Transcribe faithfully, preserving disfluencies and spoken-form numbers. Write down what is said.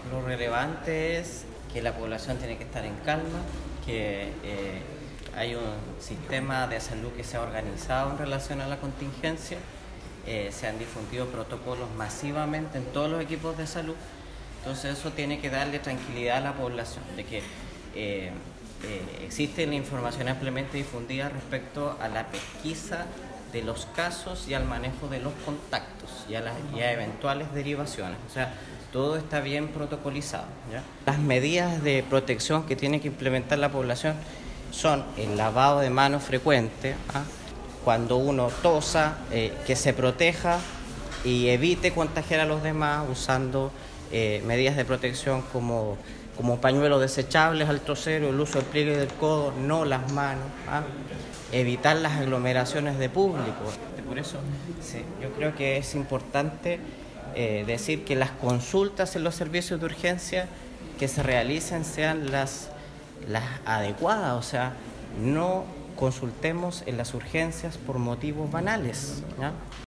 Lo relevante es que la población tiene que estar en calma, que eh, hay un sistema de salud que se ha organizado en relación a la contingencia, eh, se han difundido protocolos masivamente en todos los equipos de salud, entonces eso tiene que darle tranquilidad a la población, de que eh, eh, existe la información ampliamente difundida respecto a la pesquisa de los casos y al manejo de los contactos y a, las, y a eventuales derivaciones. O sea, todo está bien protocolizado, ¿ya? Las medidas de protección que tiene que implementar la población son el lavado de manos frecuente, ¿ah? Cuando uno tosa, eh, que se proteja y evite contagiar a los demás usando eh, medidas de protección como, como pañuelos desechables al toser, el uso del pliegue del codo, no las manos, ¿ah? Evitar las aglomeraciones de público. Por eso sí, yo creo que es importante eh, decir que las consultas en los servicios de urgencia que se realicen sean las, las adecuadas, o sea, no consultemos en las urgencias por motivos banales, ¿ya?